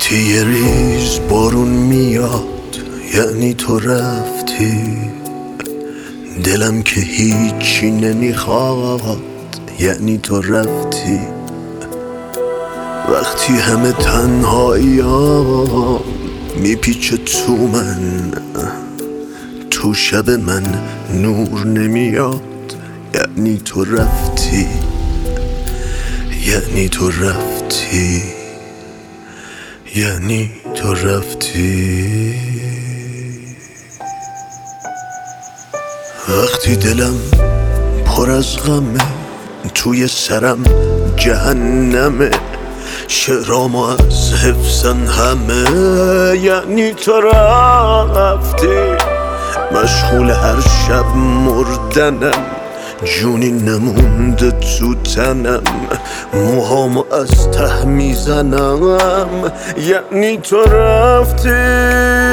وقتی یه ریز بارون میاد یعنی تو رفتی، دلم که هیچی نمیخواد یعنی تو رفتی. وقتی همه تنهایی ها میپیچه تو من، تو شب من نور نمیاد یعنی تو رفتی، یعنی تو رفتی، یعنی تو رفتی. وقتی دلم پر از غمه، توی سرم جهنمه، شعرامو از حفظن همه یعنی تو رفتی. مشغول هر شب مردنم، جونی نمونده تو تنم، موهامو از ته میزنم یعنی تو رفتی.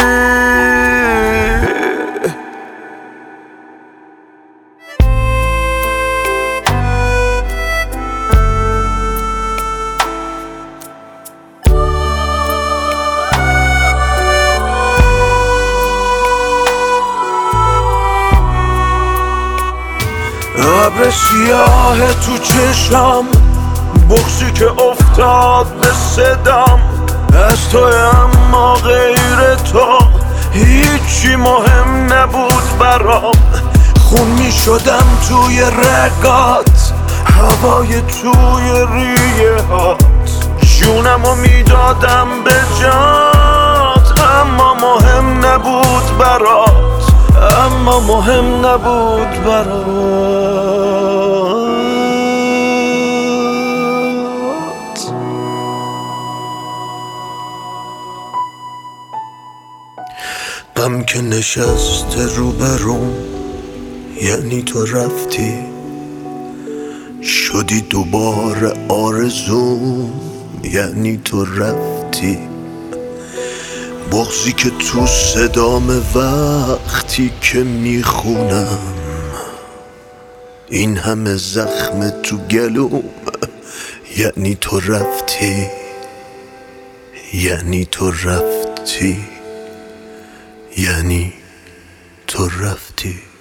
ابر سیاه تو چشم، بغضی که افتاد به صدام، از تو اما غیر تو هیچی مهم نبود برام. خون می شدم توی رگات، هوای توی ریه هات، جونمو می دادم به جات، اما مهم نبود برات، اما مهم نبود برات. غم که نشسته روبروم یعنی تو رفتی، شدی دوباره آرزوم یعنی تو رفتی. بغضی که تو صدام وقتی که میخونم، این همه زخم تو گلوم یعنی تو رفتی، یعنی تو رفتی، یعنی تو رفتی.